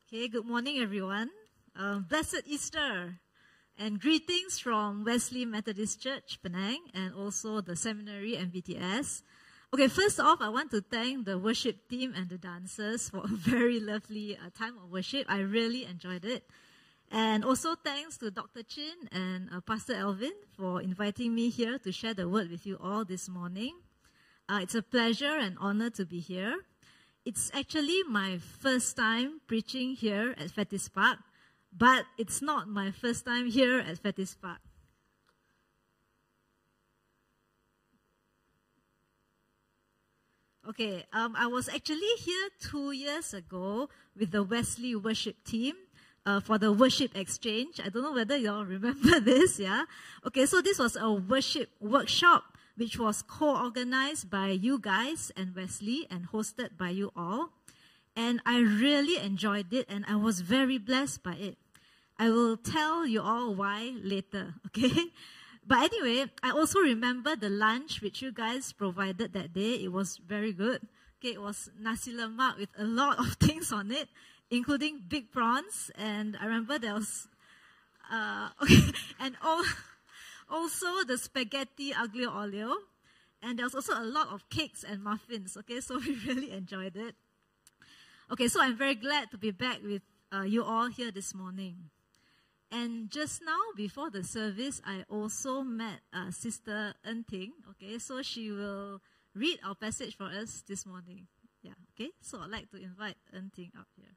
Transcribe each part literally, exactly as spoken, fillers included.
Okay, good morning, everyone. Uh, blessed Easter and greetings from Wesley Methodist Church, Penang, and also the seminary and B T S. Okay, first off, I want to thank the worship team and the dancers for a very lovely uh, time of worship. I really enjoyed it. And also thanks to Doctor Chin and uh, Pastor Elvin for inviting me here to share the word with you all this morning. Uh, it's a pleasure and honor to be here. It's actually my first time preaching here at Fetis Park, but it's not my first time here at Fetis Park. Okay, um, I was actually here two years ago with the Wesley worship team uh, for the worship exchange. I don't know whether you all remember this, yeah? Okay, so this was a worship workshop which was co-organized by you guys and Wesley and hosted by you all. And I really enjoyed it and I was very blessed by it. I will tell you all why later, okay? But anyway, I also remember the lunch which you guys provided that day. It was very good. Okay, it was nasi lemak with a lot of things on it, including big prawns. And I remember there was, uh, okay, and all... Also, the spaghetti aglio olio. And there was also a lot of cakes and muffins. Okay, so we really enjoyed it. Okay, so I'm very glad to be back with uh, you all here this morning. And just now, before the service, I also met uh, Sister En Ting. Okay, so she will read our passage for us this morning. Yeah, okay, so I'd like to invite En Ting up here.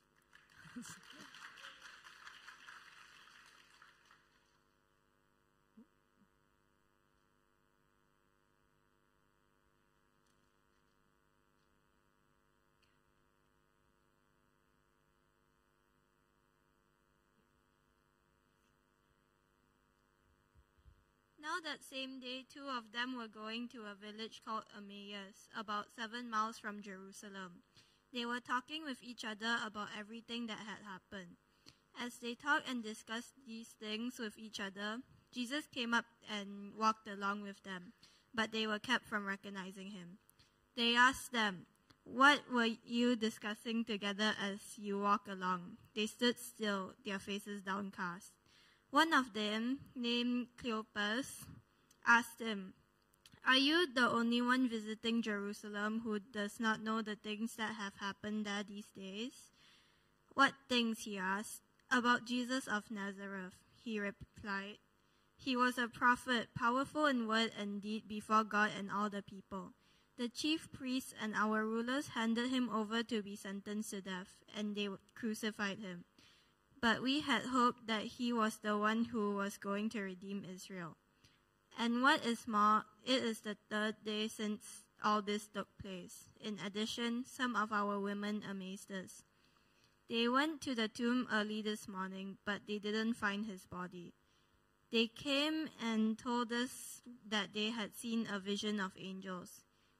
Now that same day, two of them were going to a village called Emmaus, about seven miles from Jerusalem. They were talking with each other about everything that had happened. As they talked and discussed these things with each other, Jesus came up and walked along with them, but they were kept from recognizing him. They asked them, "What were you discussing together as you walked along?" They stood still, their faces downcast. One of them, named Cleopas, asked him, "Are you the only one visiting Jerusalem who does not know the things that have happened there these days?" "What things?" he asked. "About Jesus of Nazareth," he replied. "He was a prophet, powerful in word and deed before God and all the people. The chief priests and our rulers handed him over to be sentenced to death, and they crucified him. But we had hoped that he was the one who was going to redeem Israel. And what is more, it is the third day since all this took place. In addition, some of our women amazed us. They went to the tomb early this morning, but they didn't find his body. They came and told us that they had seen a vision of angels,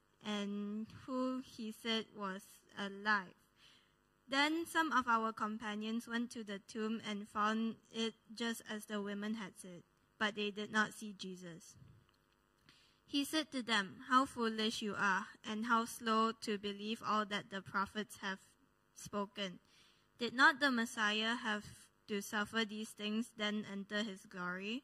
and who he said was alive. Then some of our companions went to the tomb and found it just as the women had said, but they did not see Jesus." He said to them, "How foolish you are, and how slow to believe all that the prophets have spoken. Did not the Messiah have to suffer these things, then enter his glory?"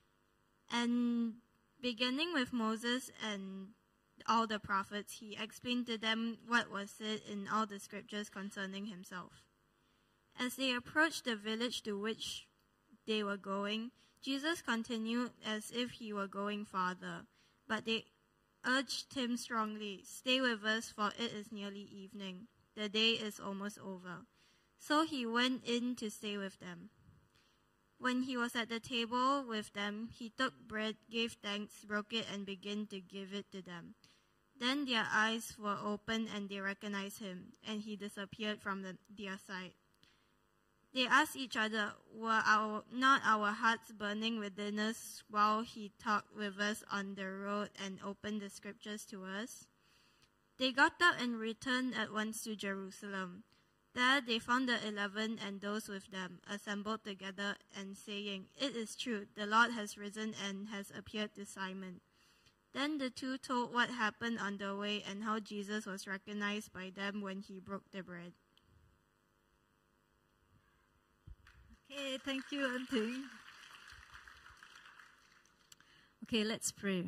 And beginning with Moses and all the prophets, he explained to them what was said in all the scriptures concerning himself. As they approached the village to which they were going, Jesus continued as if he were going farther, but they urged him strongly, "Stay with us, for it is nearly evening. The day is almost over." So he went in to stay with them. When he was at the table with them, he took bread, gave thanks, broke it, and began to give it to them. Then their eyes were opened and they recognized him, and he disappeared from the, their sight. They asked each other, "Were our, not our hearts burning within us while he talked with us on the road and opened the scriptures to us?" They got up and returned at once to Jerusalem. There they found the eleven and those with them assembled together and saying, "It is true, the Lord has risen and has appeared to Simon." Then the two told what happened on the way and how Jesus was recognized by them when he broke the bread. Okay, thank you, Anting. Okay, let's pray.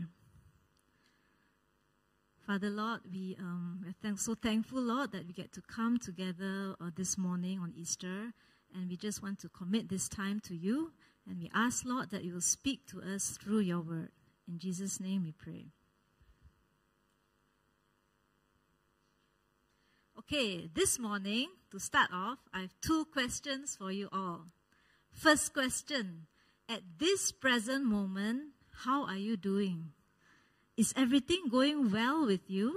Father Lord, we um, are thank- so thankful, Lord, that we get to come together uh, this morning on Easter, and we just want to commit this time to you, and we ask, Lord, that you will speak to us through your word. In Jesus' name we pray. Okay, this morning, to start off, I have two questions for you all. First question, at this present moment, how are you doing? Is everything going well with you?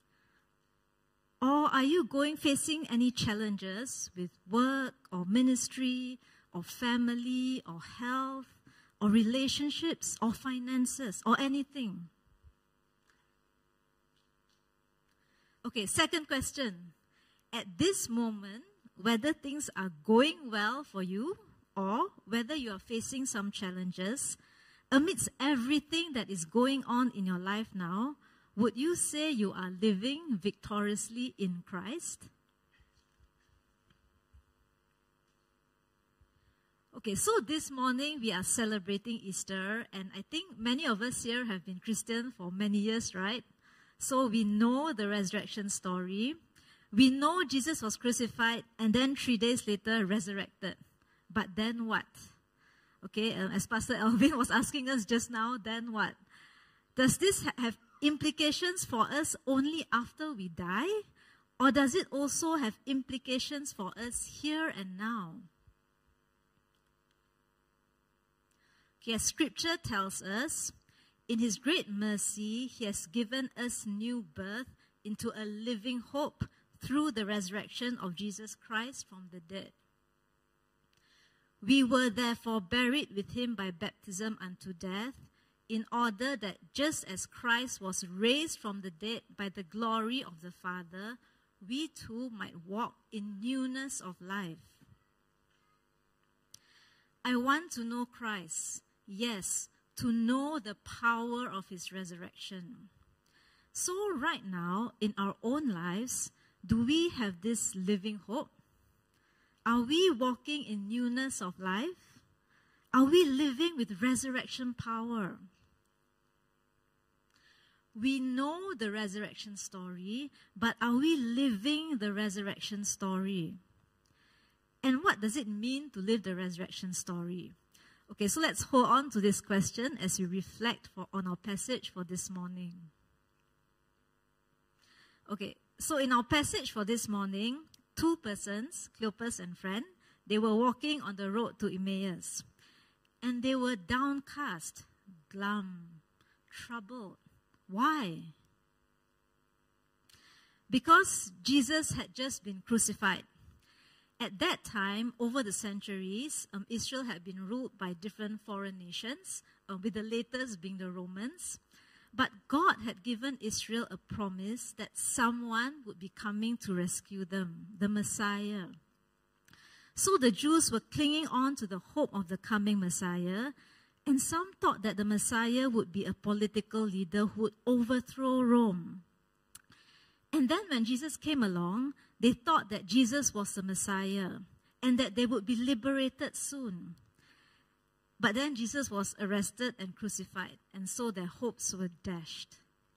Or are you going facing any challenges with work or ministry or family or health or relationships or finances or anything? Okay, second question. At this moment, whether things are going well for you or whether you are facing some challenges, amidst everything that is going on in your life now, would you say you are living victoriously in Christ? Okay, so this morning we are celebrating Easter, and I think many of us here have been Christian for many years, right? So we know the resurrection story. We know Jesus was crucified and then three days later resurrected. But then what? Okay, um, as Pastor Alvin was asking us just now, then what? Does this ha- have implications for us only after we die? Or does it also have implications for us here and now? Okay, as Scripture tells us, in His great mercy, He has given us new birth into a living hope through the resurrection of Jesus Christ from the dead. We were therefore buried with Him by baptism unto death, in order that just as Christ was raised from the dead by the glory of the Father, we too might walk in newness of life. I want to know Christ, yes, to know the power of His resurrection. So right now, in our own lives, do we have this living hope? Are we walking in newness of life? Are we living with resurrection power? We know the resurrection story, but are we living the resurrection story? And what does it mean to live the resurrection story? Okay, so let's hold on to this question as we reflect for, on our passage for this morning. Okay, so in our passage for this morning, two persons, Cleopas and friend, they were walking on the road to Emmaus. And they were downcast, glum, troubled. Why? Because Jesus had just been crucified. At that time, over the centuries, um, Israel had been ruled by different foreign nations, uh, with the latest being the Romans. But God had given Israel a promise that someone would be coming to rescue them, the Messiah. So the Jews were clinging on to the hope of the coming Messiah, and some thought that the Messiah would be a political leader who would overthrow Rome. And then when Jesus came along, they thought that Jesus was the Messiah and that they would be liberated soon. But then Jesus was arrested and crucified, and so their hopes were dashed.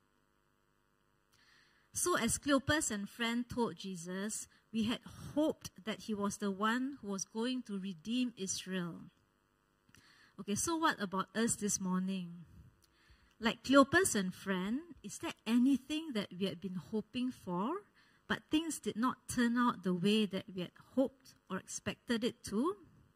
So as Cleopas and friend told Jesus, we had hoped that He was the one who was going to redeem Israel. Okay, so what about us this morning? Like Cleopas and friend, is there anything that we had been hoping for, but things did not turn out the way that we had hoped or expected it to?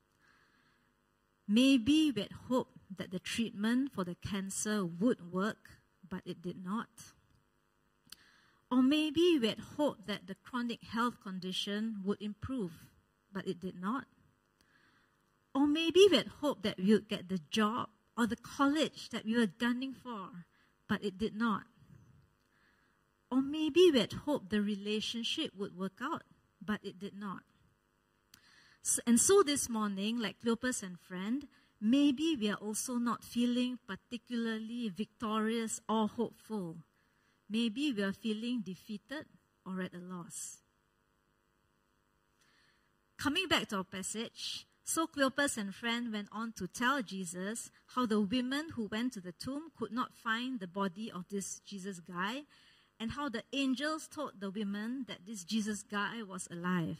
Maybe we had hoped that the treatment for the cancer would work, but it did not. Or maybe we had hoped that the chronic health condition would improve, but it did not. Or maybe we had hoped that we would get the job or the college that we were gunning for, but it did not. Or maybe we had hoped the relationship would work out, but it did not. And so this morning, like Cleopas and friend, maybe we are also not feeling particularly victorious or hopeful. Maybe we are feeling defeated or at a loss. Coming back to our passage, So Cleopas and friend went on to tell Jesus how the women who went to the tomb could not find the body of this Jesus guy, and how the angels told the women that this Jesus guy was alive.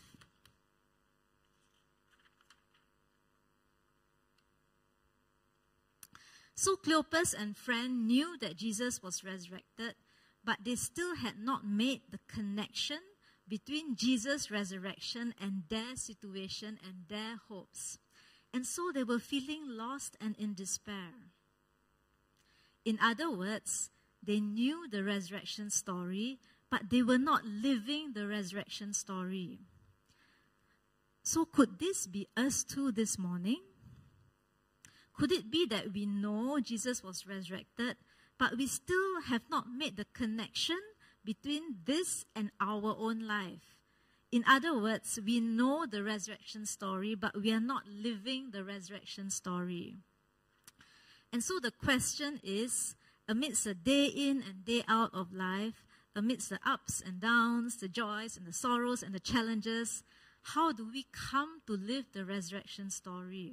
So Cleopas and friend knew that Jesus was resurrected, but they still had not made the connection between Jesus' resurrection and their situation and their hopes. And so they were feeling lost and in despair. In other words, they knew the resurrection story, but they were not living the resurrection story. So could this be us too this morning? Could it be that we know Jesus was resurrected, but we still have not made the connection between this and our own life? In other words, we know the resurrection story, but we are not living the resurrection story. And so the question is, amidst a day in and day out of life, amidst the ups and downs, the joys and the sorrows and the challenges, how do we come to live the resurrection story?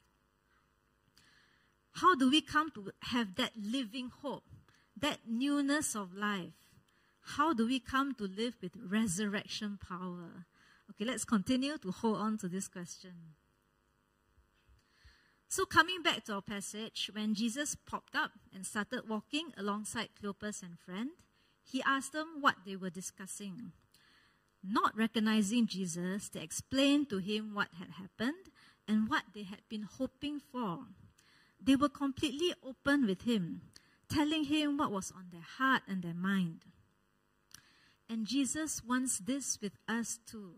How do we come to have that living hope, that newness of life? How do we come to live with resurrection power? Okay, let's continue to hold on to this question. So coming back to our passage, when Jesus popped up and started walking alongside Cleopas and friend, he asked them what they were discussing. Not recognizing Jesus, they explained to him what had happened and what they had been hoping for. They were completely open with him, telling him what was on their heart and their mind. And Jesus wants this with us too.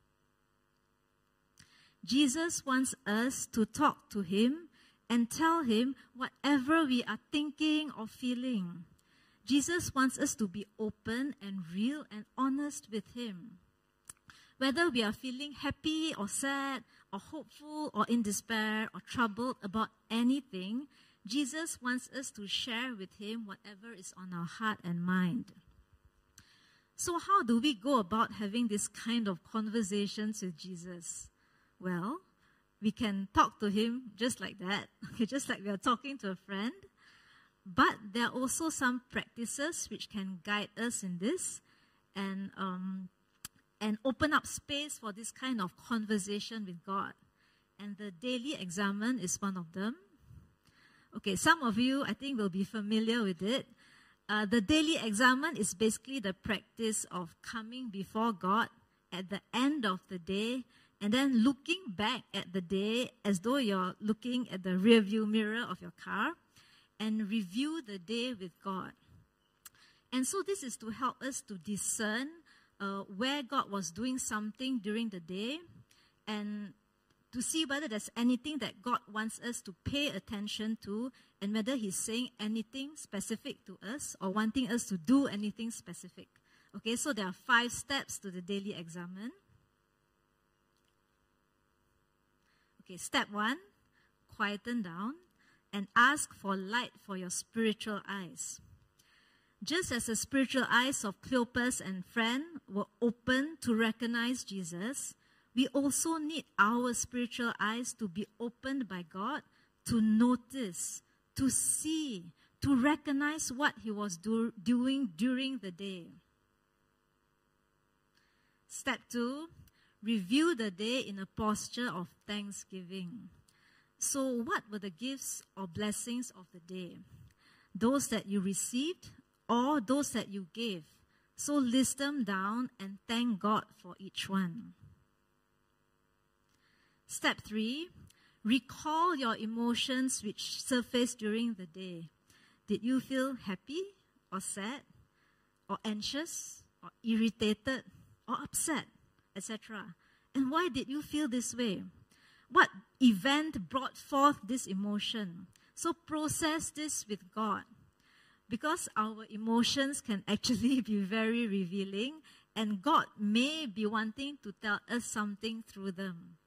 Jesus wants us to talk to him and tell him whatever we are thinking or feeling. Jesus wants us to be open and real and honest with him. Whether we are feeling happy or sad or hopeful or in despair or troubled about anything, Jesus wants us to share with him whatever is on our heart and mind. So how do we go about having this kind of conversations with Jesus? Well, we can talk to him just like that, okay, just like we are talking to a friend. But there are also some practices which can guide us in this and um, and open up space for this kind of conversation with God. And the daily examen is one of them. Okay, some of you, I think, will be familiar with it. Uh, the daily examen is basically the practice of coming before God at the end of the day and then looking back at the day as though you're looking at the rearview mirror of your car and review the day with God. And so this is to help us to discern uh, where God was doing something during the day and to see whether there's anything that God wants us to pay attention to and whether he's saying anything specific to us or wanting us to do anything specific. Okay, so there are five steps to the daily examen. Okay, step one, quieten down and ask for light for your spiritual eyes. Just as the spiritual eyes of Cleopas and friend were open to recognize Jesus, we also need our spiritual eyes to be opened by God to notice, to see, to recognize what he was do, doing during the day. Step two, review the day in a posture of thanksgiving. So what were the gifts or blessings of the day? Those that you received or those that you gave. So list them down and thank God for each one. Step three, recall your emotions which surfaced during the day. Did you feel happy or sad or anxious or irritated or upset, et cetera? And why did you feel this way? What event brought forth this emotion? So process this with God, because our emotions can actually be very revealing and God may be wanting to tell us something through them.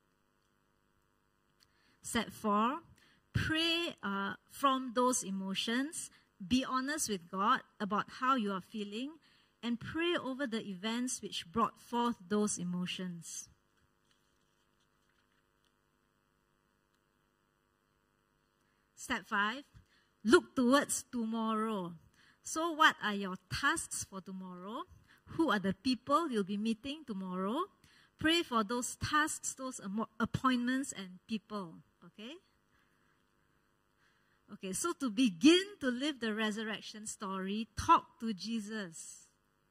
Step four, pray uh, from those emotions. Be honest with God about how you are feeling and pray over the events which brought forth those emotions. step five, look towards tomorrow. So what are your tasks for tomorrow? Who are the people you'll be meeting tomorrow? Pray for those tasks, those appointments and people. Okay? Okay, so to begin to live the resurrection story, talk to Jesus.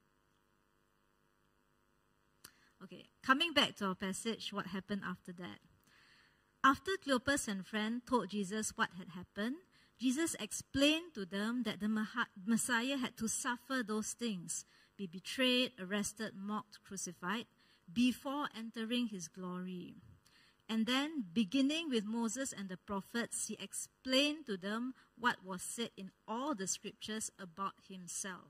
Okay, coming back to our passage, what happened after that? After Cleopas and friend told Jesus what had happened, Jesus explained to them that the Messiah had to suffer those things, be betrayed, arrested, mocked, crucified, before entering his glory. And then, beginning with Moses and the prophets, he explained to them what was said in all the scriptures about himself.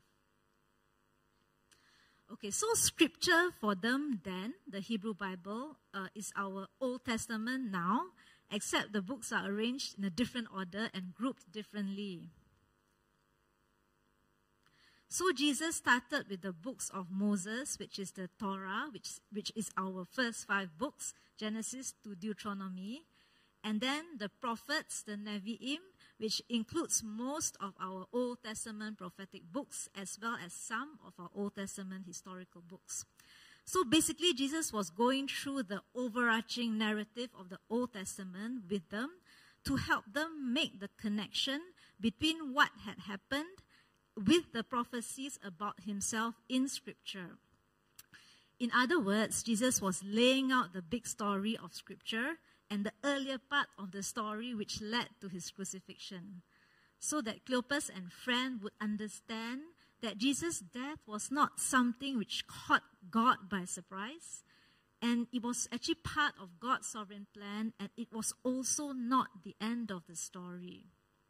Okay, so scripture for them then, the Hebrew Bible, uh, is our Old Testament now, except the books are arranged in a different order and grouped differently. So Jesus started with the books of Moses, which is the Torah, which, which is our first five books, Genesis to Deuteronomy. And then the prophets, the Nevi'im, which includes most of our Old Testament prophetic books, as well as some of our Old Testament historical books. So basically, Jesus was going through the overarching narrative of the Old Testament with them to help them make the connection between what had happened with the prophecies about himself in Scripture. In other words, Jesus was laying out the big story of Scripture and the earlier part of the story which led to his crucifixion, so that Cleopas and friend would understand that Jesus' death was not something which caught God by surprise, and it was actually part of God's sovereign plan, and it was also not the end of the story.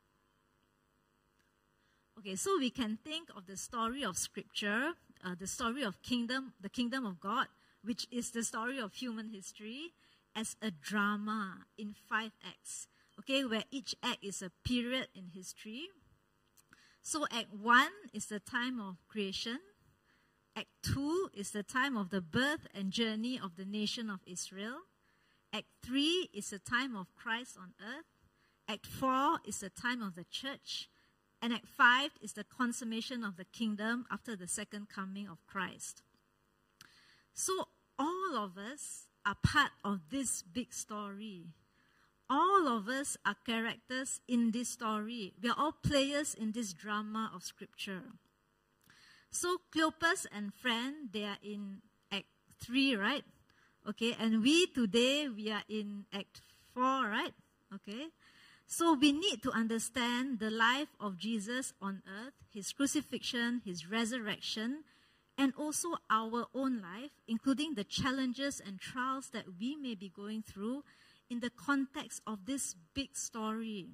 Okay, so we can think of the story of Scripture, uh, the story of kingdom, the kingdom of God, which is the story of human history, as a drama in five acts, okay, where each act is a period in history. So Act one is the time of creation. Act two is the time of the birth and journey of the nation of Israel. Act three is the time of Christ on earth. Act four is the time of the church. And Act five is the consummation of the kingdom after the second coming of Christ. So all of us are part of this big story. All of us are characters in this story. We are all players in this drama of Scripture. So Cleopas and friend, they are in Act three, right? Okay, and we today, we are in Act four, right? Okay. So we need to understand the life of Jesus on earth, his crucifixion, his resurrection, and also our own life, including the challenges and trials that we may be going through in the context of this big story.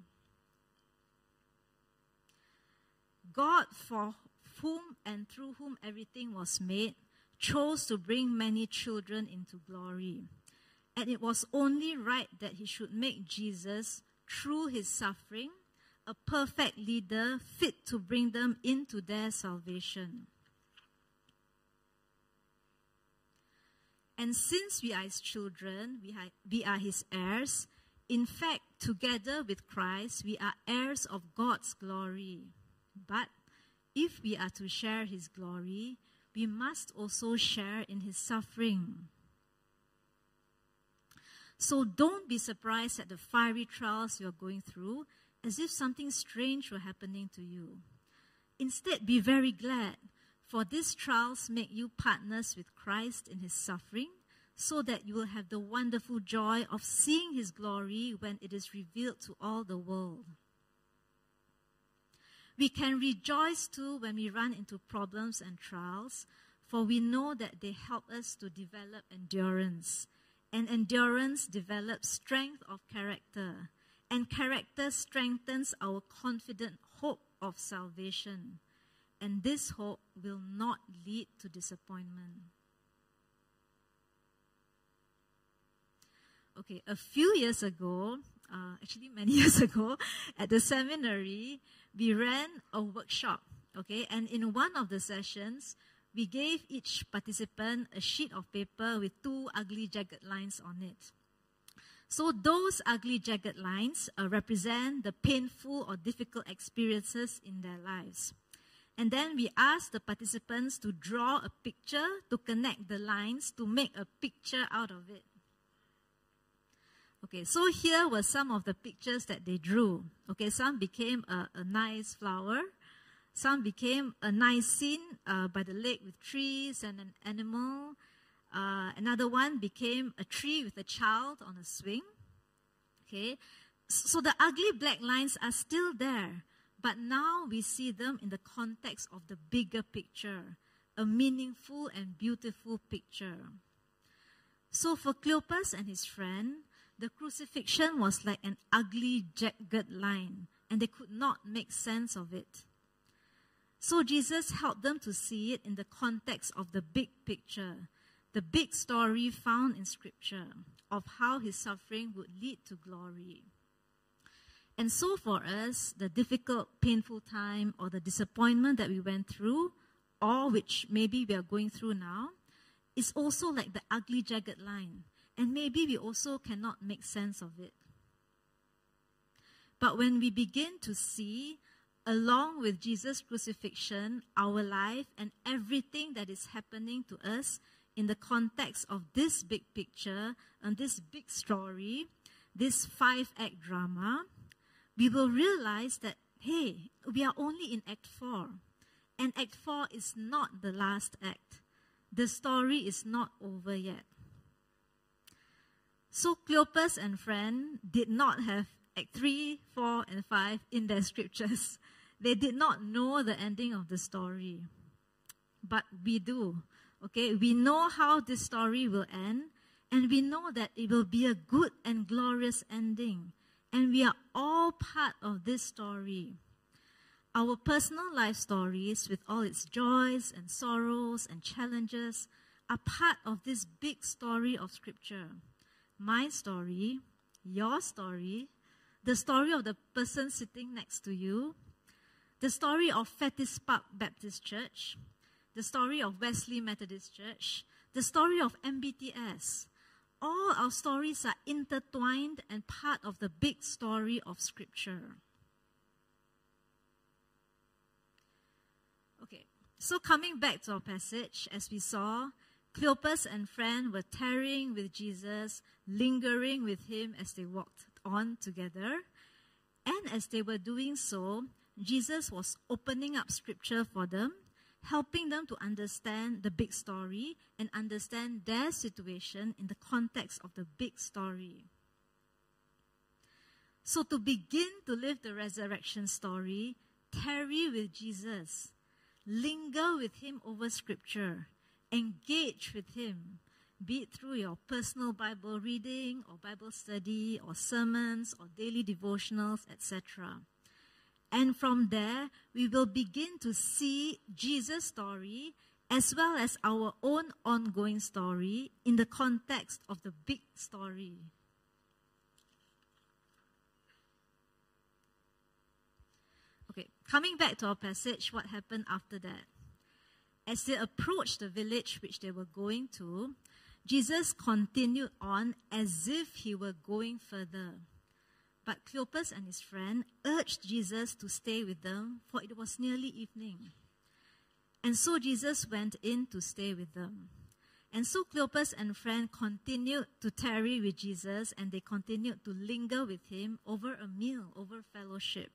God, for whom and through whom everything was made, chose to bring many children into glory. And it was only right that he should make Jesus, through his suffering, a perfect leader fit to bring them into their salvation. And since we are his children, we are, we are his heirs. In fact, together with Christ, we are heirs of God's glory. But if we are to share his glory, we must also share in his suffering. So don't be surprised at the fiery trials you're going through, as if something strange were happening to you. Instead, be very glad, for these trials make you partners with Christ in his suffering, so that you will have the wonderful joy of seeing his glory when it is revealed to all the world. We can rejoice too when we run into problems and trials, for we know that they help us to develop endurance. And endurance develops strength of character, and character strengthens our confident hope of salvation. And this hope will not lead to disappointment. Okay, a few years ago, uh, actually many years ago, at the seminary, we ran a workshop, okay, and in one of the sessions, we gave each participant a sheet of paper with two ugly jagged lines on it. So those ugly jagged lines uh, represent the painful or difficult experiences in their lives. And then we ask the participants to draw a picture to connect the lines to make a picture out of it. Okay, so here were some of the pictures that they drew. Okay, some became a, a nice flower. Some became a nice scene uh, by the lake with trees and an animal. Uh, another one became a tree with a child on a swing. Okay, so the ugly black lines are still there, but now we see them in the context of the bigger picture, a meaningful and beautiful picture. So for Cleopas and his friend, the crucifixion was like an ugly jagged line, and they could not make sense of it. So Jesus helped them to see it in the context of the big picture, the big story found in Scripture of how his suffering would lead to glory. And so for us, the difficult, painful time or the disappointment that we went through, or which maybe we are going through now, is also like the ugly jagged line. And maybe we also cannot make sense of it. But when we begin to see, along with Jesus' crucifixion, our life and everything that is happening to us in the context of this big picture and this big story, this five-act drama, we will realize that, hey, we are only in Act four. And Act four is not the last act. The story is not over yet. So Cleopas and friend did not have Act three, four, and five in their scriptures. They did not know the ending of the story. But we do. Okay, we know how this story will end, and we know that it will be a good and glorious ending. And we are all part of this story. Our personal life stories, with all its joys and sorrows and challenges, are part of this big story of Scripture. My story, your story, the story of the person sitting next to you, the story of Fettes Park Baptist Church, the story of Wesley Methodist Church, the story of M B T S. All our stories are intertwined and part of the big story of Scripture. Okay, so coming back to our passage, as we saw, Cleopas and friend were tarrying with Jesus, lingering with him as they walked on together. And as they were doing so, Jesus was opening up Scripture for them, helping them to understand the big story and understand their situation in the context of the big story. So to begin to live the resurrection story, tarry with Jesus, linger with him over Scripture, engage with him, be it through your personal Bible reading or Bible study or sermons or daily devotionals, et cetera. And from there, we will begin to see Jesus' story as well as our own ongoing story in the context of the big story. Okay, coming back to our passage, what happened after that? As they approached the village which they were going to, Jesus continued on as if he were going further. But Cleopas and his friend urged Jesus to stay with them, for it was nearly evening. And so Jesus went in to stay with them. And so Cleopas and friend continued to tarry with Jesus, and they continued to linger with him over a meal, over fellowship.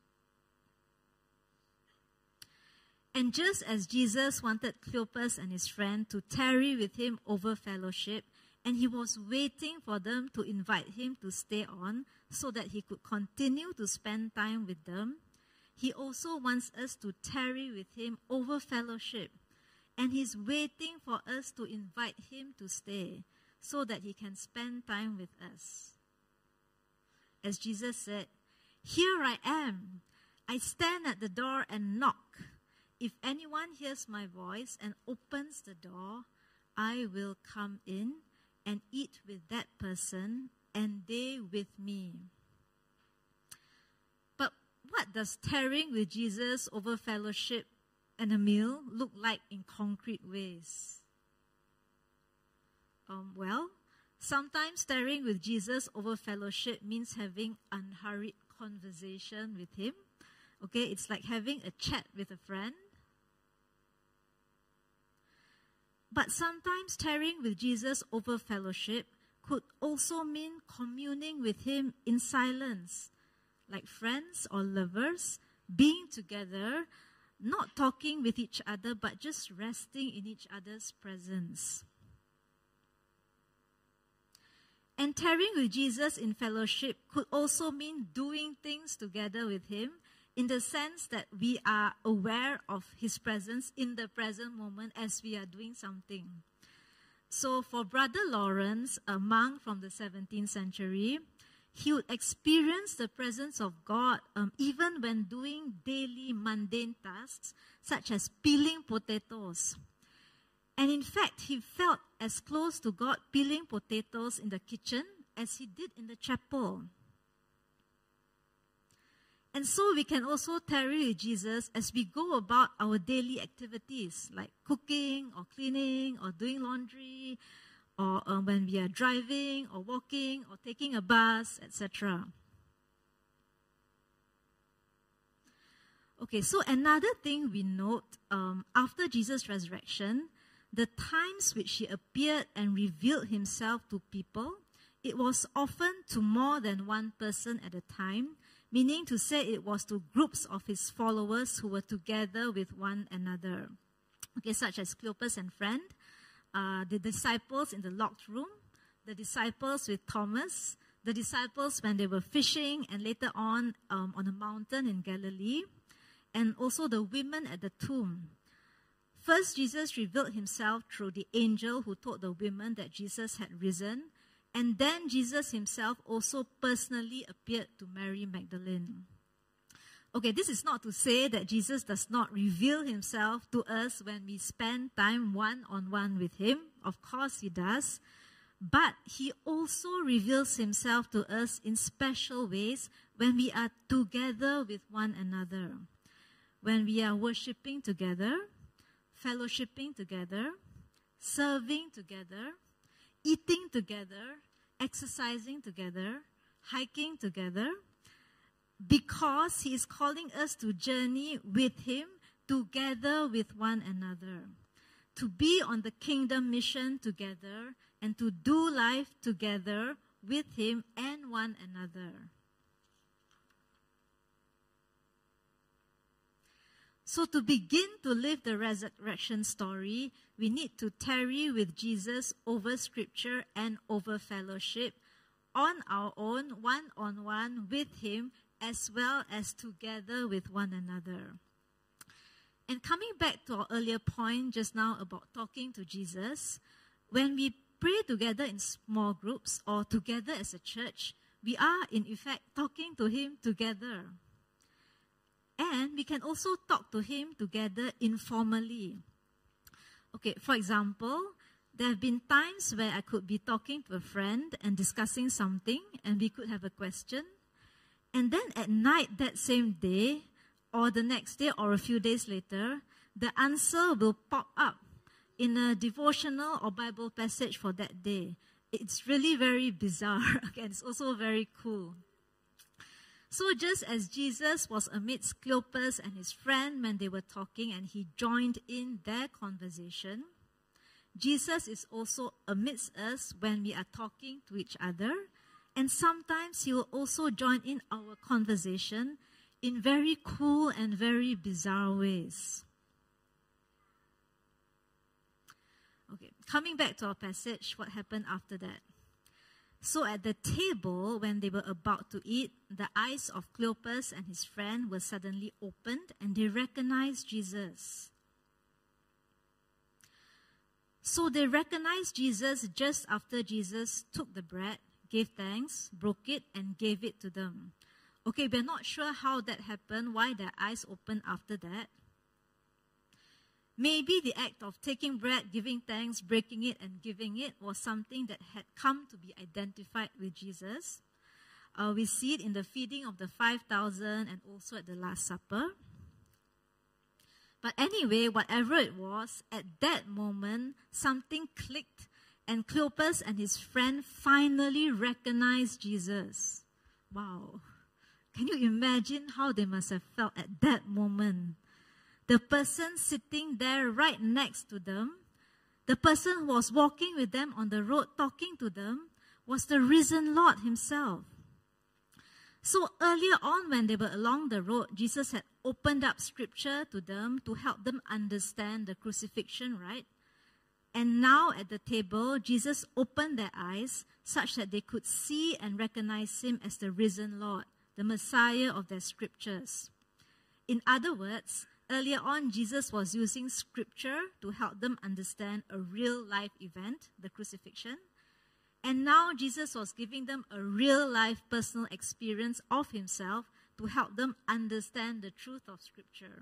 And just as Jesus wanted Cleopas and his friend to tarry with him over fellowship, and he was waiting for them to invite him to stay on so that he could continue to spend time with them, he also wants us to tarry with him over fellowship. And he's waiting for us to invite him to stay so that he can spend time with us. As Jesus said, "Here I am. I stand at the door and knock. If anyone hears my voice and opens the door, I will come in and eat with that person and they with me." But what does tarrying with Jesus over fellowship and a meal look like in concrete ways? Um, well, Sometimes tarrying with Jesus over fellowship means having unhurried conversation with him. Okay, it's like having a chat with a friend. But sometimes tarrying with Jesus over fellowship could also mean communing with him in silence, like friends or lovers, being together, not talking with each other, but just resting in each other's presence. And tarrying with Jesus in fellowship could also mean doing things together with him, in the sense that we are aware of his presence in the present moment as we are doing something. So for Brother Lawrence, a monk from the seventeenth century, he would experience the presence of God um, even when doing daily mundane tasks, such as peeling potatoes. And in fact, he felt as close to God peeling potatoes in the kitchen as he did in the chapel. And so we can also tarry with Jesus as we go about our daily activities, like cooking or cleaning or doing laundry, or uh, when we are driving or walking or taking a bus, et cetera. Okay, so another thing we note, um, after Jesus' resurrection, the times which he appeared and revealed himself to people, it was often to more than one person at a time, meaning to say it was to groups of his followers who were together with one another. Okay, such as Cleopas and friend, uh, the disciples in the locked room, the disciples with Thomas, the disciples when they were fishing, and later on um, on a mountain in Galilee, and also the women at the tomb. First, Jesus revealed himself through the angel who told the women that Jesus had risen. And then Jesus himself also personally appeared to Mary Magdalene. Okay, this is not to say that Jesus does not reveal himself to us when we spend time one-on-one with him. Of course he does. But he also reveals himself to us in special ways when we are together with one another. When we are worshiping together, fellowshipping together, serving together, eating together, exercising together, hiking together, because he is calling us to journey with him together with one another, to be on the kingdom mission together and to do life together with him and one another. So to begin to live the resurrection story, we need to tarry with Jesus over scripture and over fellowship on our own, one-on-one with him, as well as together with one another. And coming back to our earlier point just now about talking to Jesus, when we pray together in small groups or together as a church, we are in effect talking to him together. And we can also talk to him together informally. Okay, for example, there have been times where I could be talking to a friend and discussing something, and we could have a question. And then at night that same day, or the next day, or a few days later, the answer will pop up in a devotional or Bible passage for that day. It's really very bizarre. Okay, it's also very cool. So just as Jesus was amidst Cleopas and his friend when they were talking and he joined in their conversation, Jesus is also amidst us when we are talking to each other, and sometimes he will also join in our conversation in very cool and very bizarre ways. Okay, coming back to our passage, what happened after that? So at the table, when they were about to eat, the eyes of Cleopas and his friend were suddenly opened and they recognized Jesus. So they recognized Jesus just after Jesus took the bread, gave thanks, broke it, and gave it to them. Okay, we're not sure how that happened, why their eyes opened after that. Maybe the act of taking bread, giving thanks, breaking it, and giving it was something that had come to be identified with Jesus. Uh, we see it in the feeding of the five thousand and also at the Last Supper. But anyway, whatever it was, at that moment, something clicked and Cleopas and his friend finally recognized Jesus. Wow. Can you imagine how they must have felt at that moment? The person sitting there right next to them, the person who was walking with them on the road, talking to them, was the risen Lord himself. So earlier on when they were along the road, Jesus had opened up scripture to them to help them understand the crucifixion, right? And now at the table, Jesus opened their eyes such that they could see and recognize him as the risen Lord, the Messiah of their scriptures. In other words, earlier on, Jesus was using scripture to help them understand a real-life event, the crucifixion. And now Jesus was giving them a real-life personal experience of himself to help them understand the truth of scripture.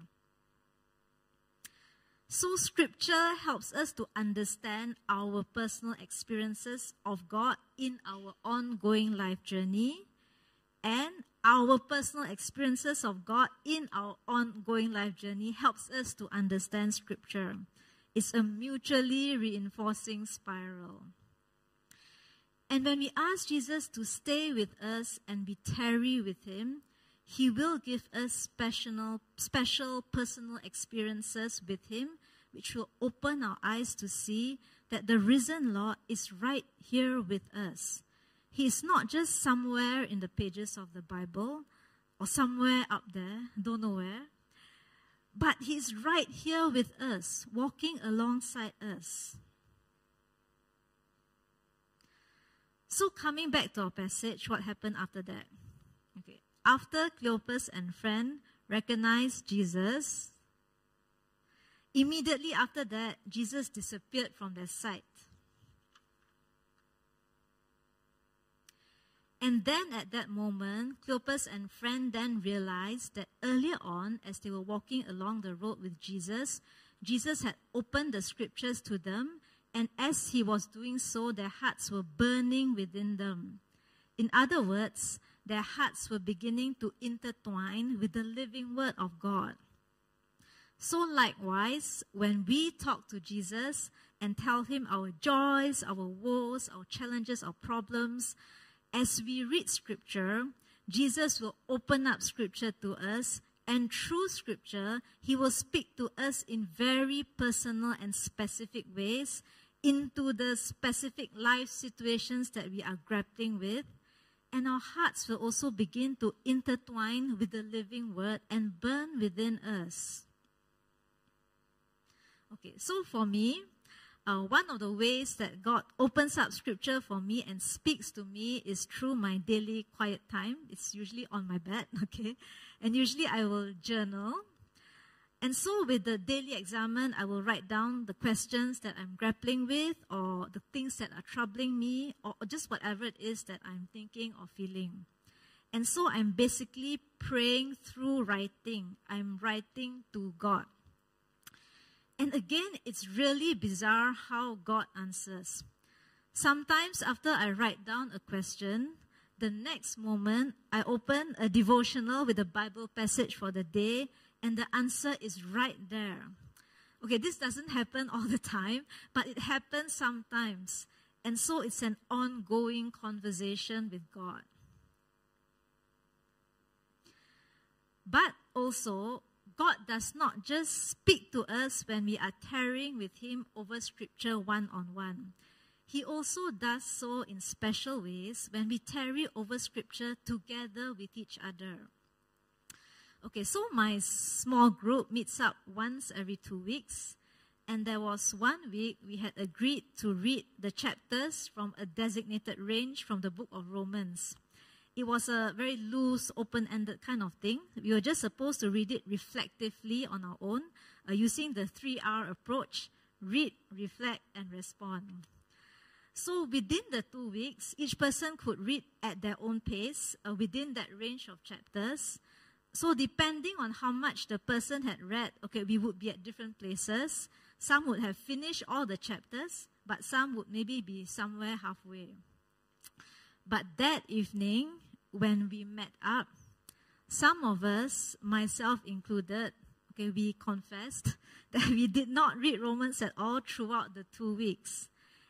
So scripture helps us to understand our personal experiences of God in our ongoing life journey, and our personal experiences of God in our ongoing life journey helps us to understand scripture. It's a mutually reinforcing spiral. And when we ask Jesus to stay with us and we tarry with him, he will give us special, special personal experiences with him, which will open our eyes to see that the risen Lord is right here with us. He is not just somewhere in the pages of the Bible or somewhere up there, don't know where, but he is right here with us, walking alongside us. So coming back to our passage, what happened after that? Okay. After Cleopas and friend recognized Jesus, immediately after that, Jesus disappeared from their sight. And then at that moment, Cleopas and friend then realized that earlier on, as they were walking along the road with Jesus, Jesus had opened the scriptures to them, and as he was doing so, their hearts were burning within them. In other words, their hearts were beginning to intertwine with the living word of God. So likewise, when we talk to Jesus and tell him our joys, our woes, our challenges, our problems, as we read scripture, Jesus will open up scripture to us, and through scripture, he will speak to us in very personal and specific ways into the specific life situations that we are grappling with. And our hearts will also begin to intertwine with the living word and burn within us. Okay, so for me, uh, one of the ways that God opens up scripture for me and speaks to me is through my daily quiet time. It's usually on my bed, okay? And usually I will journal. And so with the daily examen, I will write down the questions that I'm grappling with, or the things that are troubling me, or just whatever it is that I'm thinking or feeling. And so I'm basically praying through writing. I'm writing to God. And again, it's really bizarre how God answers. Sometimes after I write down a question, the next moment I open a devotional with a Bible passage for the day, and the answer is right there. Okay, this doesn't happen all the time, but it happens sometimes. And so it's an ongoing conversation with God. But also, God does not just speak to us when we are tarrying with him over scripture one-on-one. He also does so in special ways when we tarry over scripture together with each other. Okay, so my small group meets up once every two weeks. And there was one week we had agreed to read the chapters from a designated range from the book of Romans. It was a very loose, open-ended kind of thing. We were just supposed to read it reflectively on our own, uh, using the three R approach: read, reflect, and respond. So within the two weeks, each person could read at their own pace uh, within that range of chapters. So depending on how much the person had read, okay, we would be at different places. Some would have finished all the chapters, but some would maybe be somewhere halfway. But that evening, when we met up, some of us, myself included, okay, we confessed that we did not read Romans at all throughout the two weeks.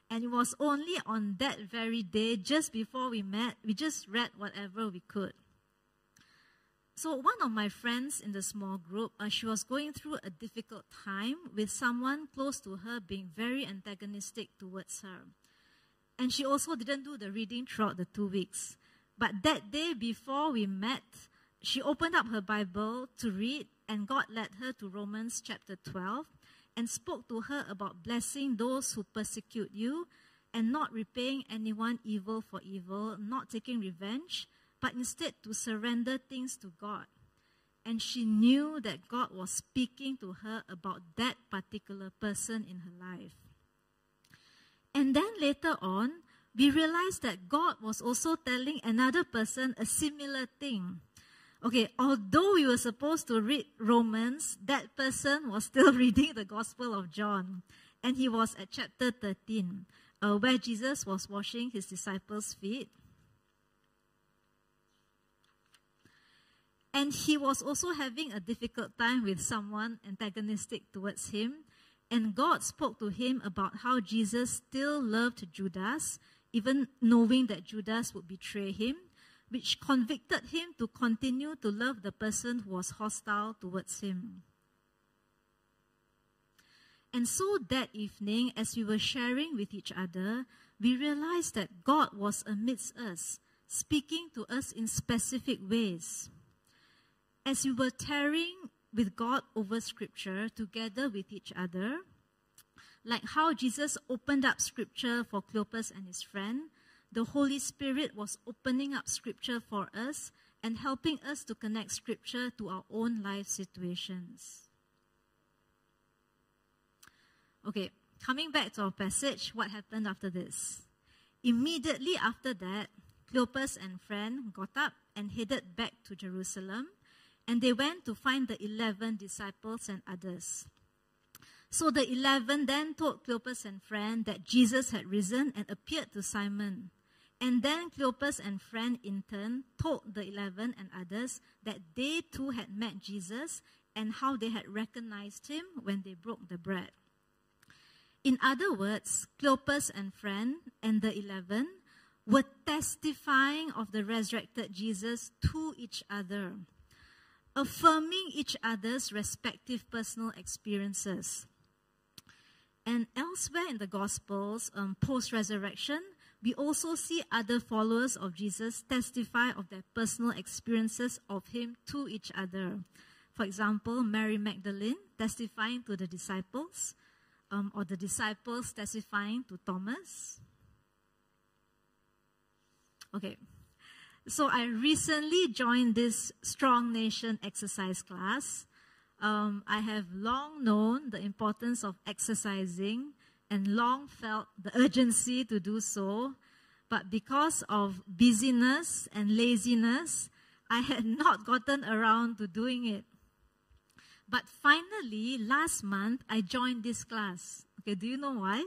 And it was only on that very day, just before we met, we just read whatever we could. So one of my friends in the small group, uh, she was going through a difficult time with someone close to her being very antagonistic towards her. And she also didn't do the reading throughout the two weeks. But that day before we met, she opened up her Bible to read, and God led her to Romans chapter twelve and spoke to her about blessing those who persecute you and not repaying anyone evil for evil, not taking revenge, but instead to surrender things to God. And she knew that God was speaking to her about that particular person in her life. And then later on, we realized that God was also telling another person a similar thing. Okay, although we were supposed to read Romans, that person was still reading the Gospel of John. And he was at chapter thirteen, uh, where Jesus was washing his disciples' feet. And he was also having a difficult time with someone antagonistic towards him. And God spoke to him about how Jesus still loved Judas, even knowing that Judas would betray him, which convicted him to continue to love the person who was hostile towards him. And so that evening, as we were sharing with each other, we realized that God was amidst us, speaking to us in specific ways. As we were tarrying with God over Scripture together with each other, like how Jesus opened up Scripture for Cleopas and his friend, the Holy Spirit was opening up Scripture for us and helping us to connect Scripture to our own life situations. Okay, coming back to our passage, what happened after this? Immediately after that, Cleopas and friend got up and headed back to Jerusalem, and they went to find the eleven disciples and others. So the eleven then told Cleopas and friend that Jesus had risen and appeared to Simon. And then Cleopas and friend in turn told the eleven and others that they too had met Jesus and how they had recognized him when they broke the bread. In other words, Cleopas and friend and the eleven were testifying of the resurrected Jesus to each other, affirming each other's respective personal experiences. And elsewhere in the Gospels, um, post-resurrection, we also see other followers of Jesus testify of their personal experiences of him to each other. For example, Mary Magdalene testifying to the disciples, um, or the disciples testifying to Thomas. Okay. So I recently joined this Strong Nation exercise class. Um, I have long known the importance of exercising and long felt the urgency to do so. But because of busyness and laziness, I had not gotten around to doing it. But finally, last month, I joined this class. Okay, do you know why?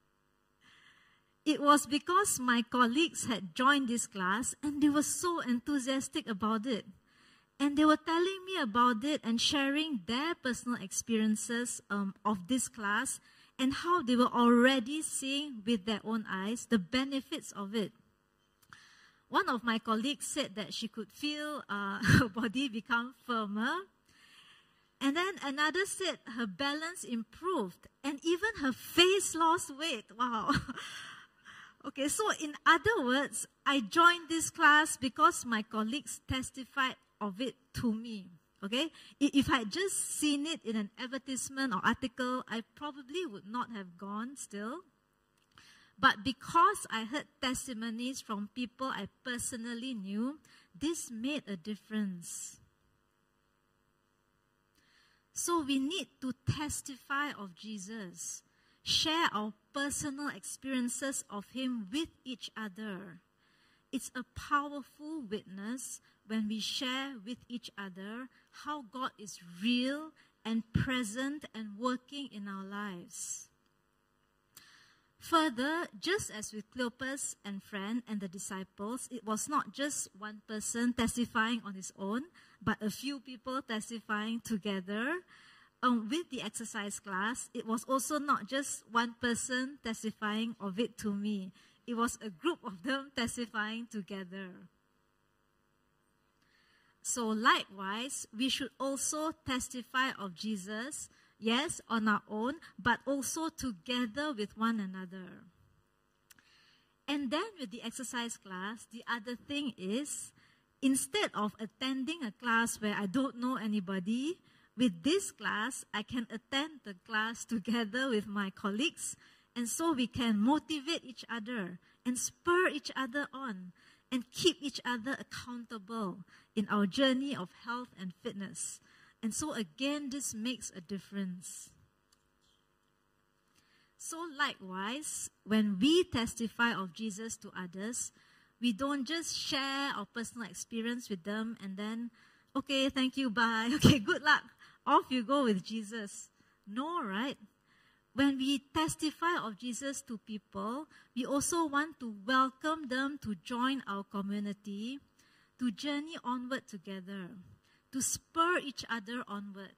It was because my colleagues had joined this class and they were so enthusiastic about it. And they were telling me about it and sharing their personal experiences um, of this class and how they were already seeing with their own eyes the benefits of it. One of my colleagues said that she could feel uh, her body become firmer. And then another said her balance improved and even her face lost weight. Wow. Okay, so in other words, I joined this class because my colleagues testified of it to me. Okay, if I had just seen it in an advertisement or article, I probably would not have gone still. But because I heard testimonies from people I personally knew, this made a difference. So we need to testify of Jesus, share our personal experiences of him with each other. It's a powerful witness when we share with each other how God is real and present and working in our lives. Further, just as with Cleopas and friend and the disciples, it was not just one person testifying on his own, but a few people testifying together. um, with the exercise class, it was also not just one person testifying of it to me. It was a group of them testifying together. So likewise, we should also testify of Jesus, yes, on our own, but also together with one another. And then with the exercise class, the other thing is, instead of attending a class where I don't know anybody, with this class, I can attend the class together with my colleagues, and so we can motivate each other and spur each other on and keep each other accountable in our journey of health and fitness. And so again, this makes a difference. So likewise, when we testify of Jesus to others, we don't just share our personal experience with them and then, okay, thank you, bye, okay, good luck, off you go with Jesus. No, right? When we testify of Jesus to people, we also want to welcome them to join our community, to journey onward together, to spur each other onward.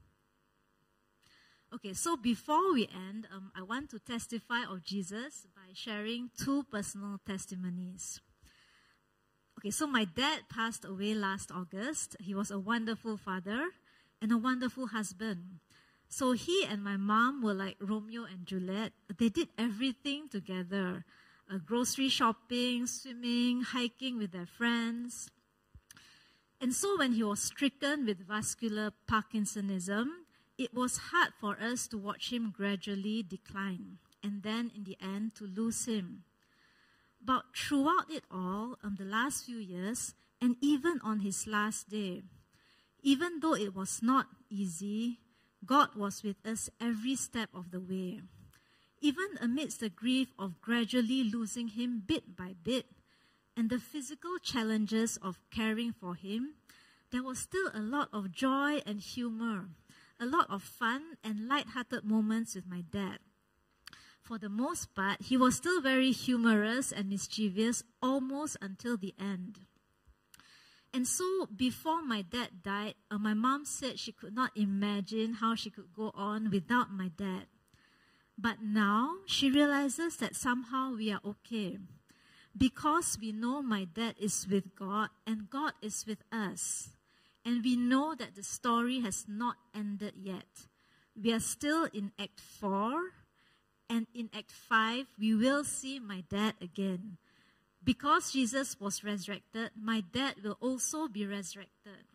Okay, so before we end, um, I want to testify of Jesus by sharing two personal testimonies. Okay, so my dad passed away last August. He was a wonderful father and a wonderful husband. So he and my mom were like Romeo and Juliet. They did everything together. Uh, grocery shopping, swimming, hiking with their friends. And so when he was stricken with vascular Parkinsonism, it was hard for us to watch him gradually decline and then in the end to lose him. But throughout it all, um, the last few years, and even on his last day, even though it was not easy, God was with us every step of the way. Even amidst the grief of gradually losing him bit by bit, and the physical challenges of caring for him, there was still a lot of joy and humor, a lot of fun and light-hearted moments with my dad. For the most part, he was still very humorous and mischievous almost until the end. And so before my dad died, uh, my mom said she could not imagine how she could go on without my dad. But now she realizes that somehow we are okay, because we know my dad is with God and God is with us. And we know that the story has not ended yet. We are still in Act four, and in Act five, we will see my dad again. Because Jesus was resurrected, my dad will also be resurrected.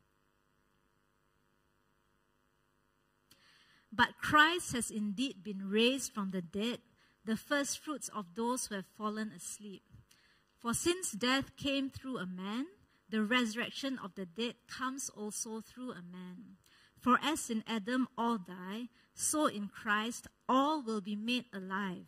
But Christ has indeed been raised from the dead, the first fruits of those who have fallen asleep. For since death came through a man, the resurrection of the dead comes also through a man. For as in Adam all die, so in Christ all will be made alive.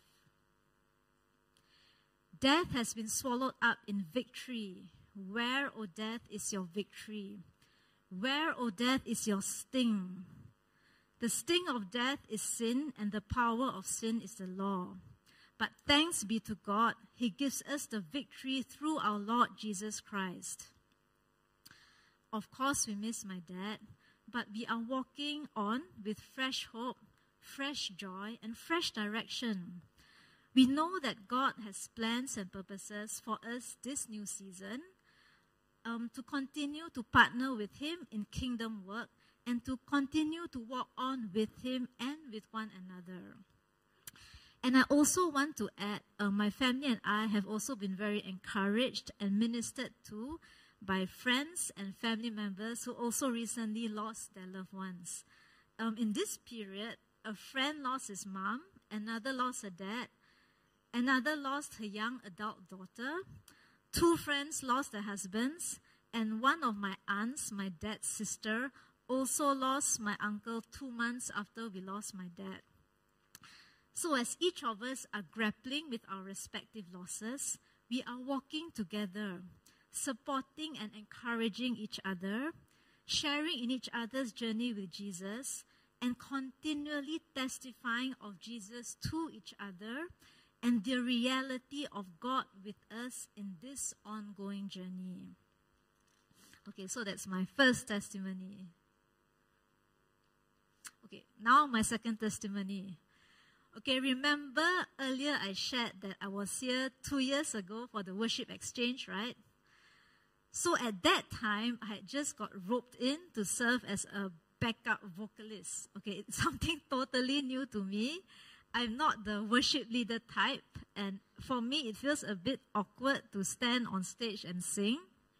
Death has been swallowed up in victory. Where, O death, is your victory? Where, O death, is your sting? The sting of death is sin, and the power of sin is the law. But thanks be to God, He gives us the victory through our Lord Jesus Christ. Of course, we miss my dad, but we are walking on with fresh hope, fresh joy, and fresh direction. We know that God has plans and purposes for us this new season, um, to continue to partner with Him in kingdom work and to continue to walk on with Him and with one another. And I also want to add, uh, my family and I have also been very encouraged and ministered to by friends and family members who also recently lost their loved ones. Um, in this period, a friend lost his mom, another lost her dad, another lost her young adult daughter, two friends lost their husbands, and one of my aunts, my dad's sister, also lost my uncle two months after we lost my dad. So as each of us are grappling with our respective losses, we are walking together, supporting and encouraging each other, sharing in each other's journey with Jesus, and continually testifying of Jesus to each other and the reality of God with us in this ongoing journey. Okay, so that's my first testimony. now my second testimony. Okay, remember earlier I shared that I was here two years ago for the worship exchange, right? So at that time, I had just got roped in to serve as a backup vocalist. Okay, it's something totally new to me. I'm not the worship leader type, and for me, it feels a bit awkward to stand on stage and sing.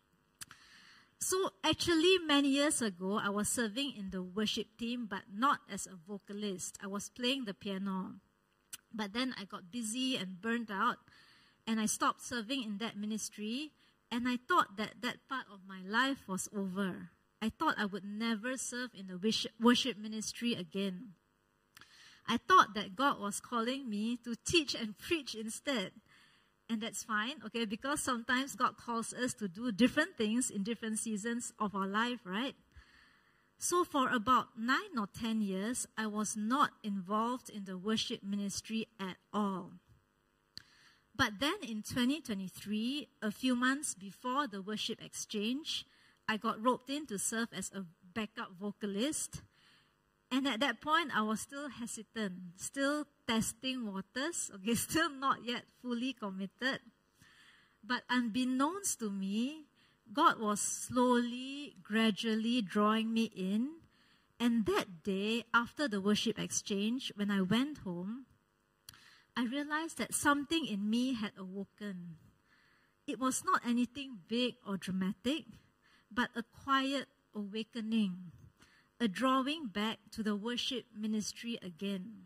So actually, many years ago, I was serving in the worship team, but not as a vocalist. I was playing the piano. But then I got busy and burnt out, and I stopped serving in that ministry, and I thought that that part of my life was over. I thought I would never serve in the worship ministry again. I thought that God was calling me to teach and preach instead. And that's fine, okay, because sometimes God calls us to do different things in different seasons of our life, right? So for about nine or ten years, I was not involved in the worship ministry at all. But then in twenty twenty-three, a few months before the worship exchange, I got roped in to serve as a backup vocalist. And at that point, I was still hesitant, still testing waters, okay, still not yet fully committed. But unbeknownst to me, God was slowly, gradually drawing me in. And that day, after the worship exchange, when I went home, I realized that something in me had awoken. It was not anything big or dramatic, but a quiet awakening, a drawing back to the worship ministry again.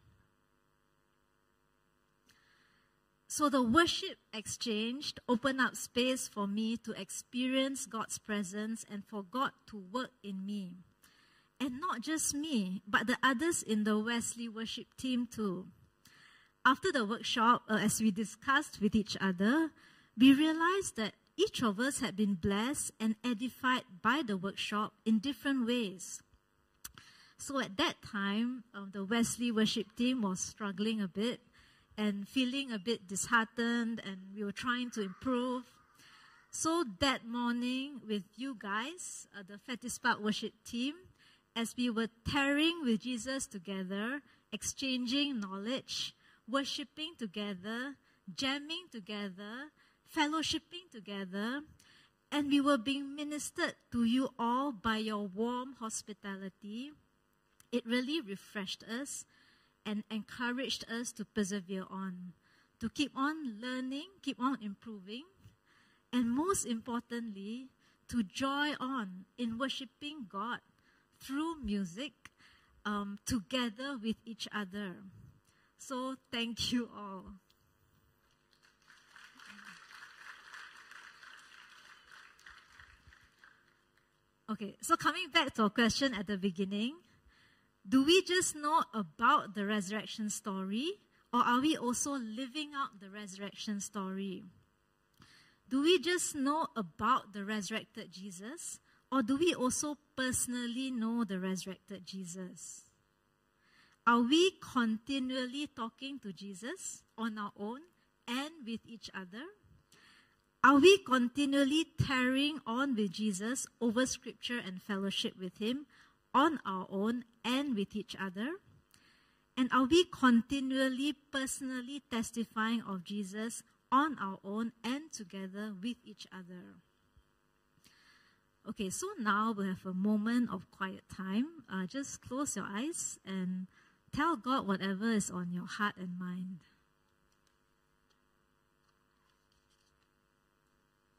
So the worship exchange opened up space for me to experience God's presence and for God to work in me. And not just me, but the others in the Wesley worship team too. After the workshop, uh, as we discussed with each other, we realized that each of us had been blessed and edified by the workshop in different ways. So at that time, uh, the Wesley worship team was struggling a bit and feeling a bit disheartened, and we were trying to improve. So that morning with you guys, uh, the Fetis Park worship team, as we were tarrying with Jesus together, exchanging knowledge, worshiping together, jamming together, fellowshipping together, and we were being ministered to you all by your warm hospitality, it really refreshed us and encouraged us to persevere on, to keep on learning, keep on improving, and most importantly, to joy on in worshiping God through music, um, together with each other. So thank you all. Okay, so coming back to our question at the beginning, do we just know about the resurrection story, or are we also living out the resurrection story? Do we just know about the resurrected Jesus, or do we also personally know the resurrected Jesus? Are we continually talking to Jesus on our own and with each other? Are we continually tarrying on with Jesus over scripture and fellowship with Him on our own and with each other? And are we continually personally testifying of Jesus on our own and together with each other? Okay, so now we'll have a moment of quiet time. Uh, just close your eyes and tell God whatever is on your heart and mind.